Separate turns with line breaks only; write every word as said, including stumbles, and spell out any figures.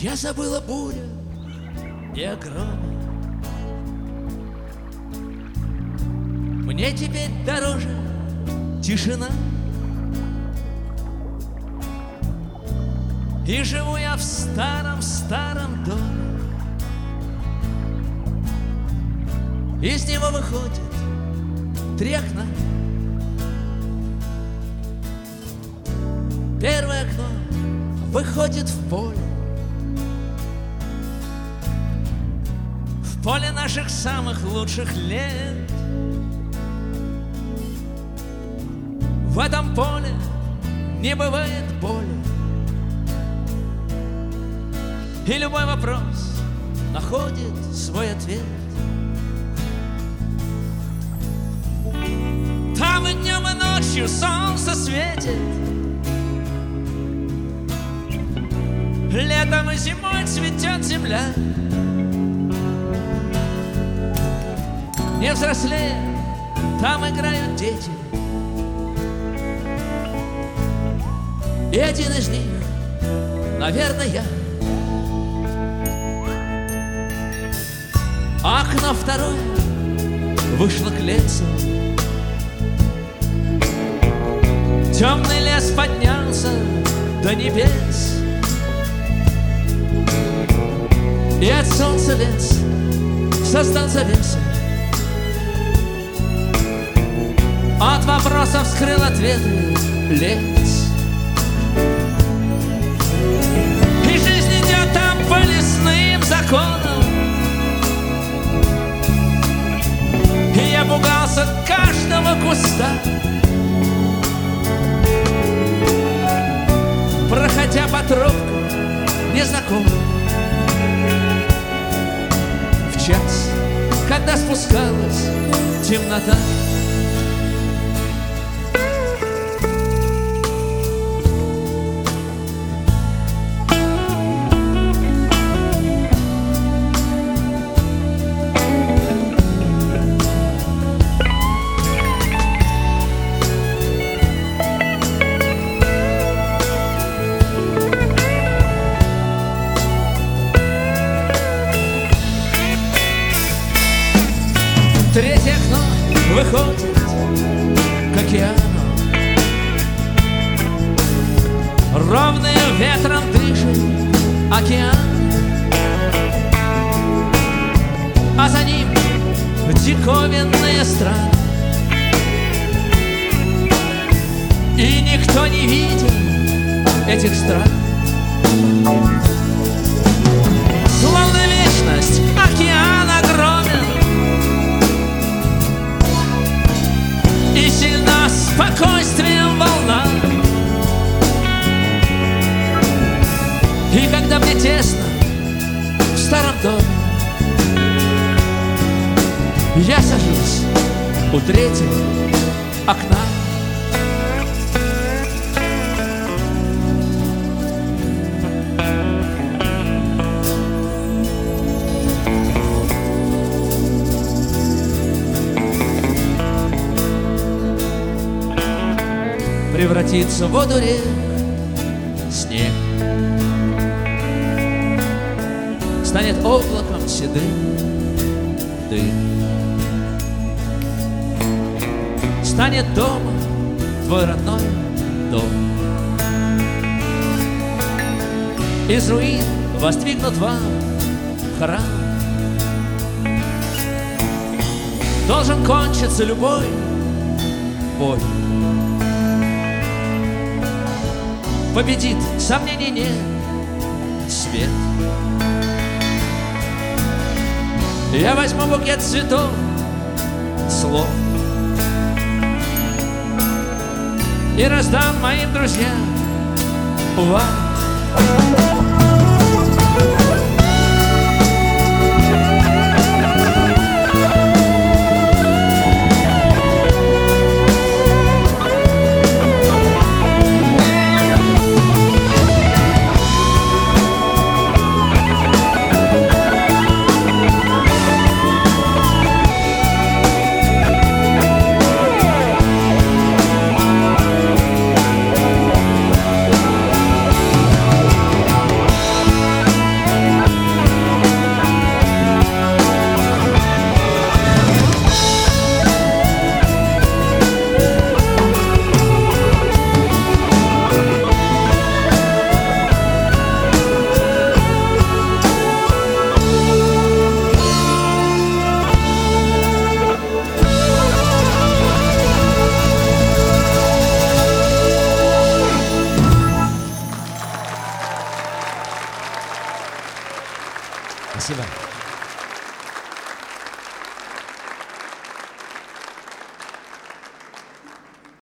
Я забыла бурю и огромы. Мне теперь дороже тишина. И живу я в старом-старом доме. Из него выходит три окна. Первое окно выходит в поле. В поле наших самых лучших лет. В этом поле не бывает боли. И любой вопрос находит свой ответ. Там и днем, и ночью солнце светит. Летом и зимой цветет земля. Не взрослея, там играют дети. И один из них, наверное, я. Окно второе вышло к лесу. Темный лес поднялся до небес. И от солнца лес создал завесу. От вопросов скрыл ответы лес. И жизнь идет там по лесным законам. И я пугался каждого куста, проходя по тропкам незнакомым. В час, когда спускалась темнота. Третье окно выходит к океану. Ровным ветром дышит океан. А за ним диковинные страны. И никто не видел этих стран. Словно вечность океан огромен. И сильна спокойствием волна. И когда мне тесно в старом доме, я сажусь у третьего окна. Превратится в воду рек снег, станет облаком седым дым, станет домом твой родной дом. Из руин воздвигнут вам храм. Должен кончиться любой бой. Победит, сомнений нет, свет. Я возьму букет цветов, слов, и раздам моим друзьям вам.
Спасибо.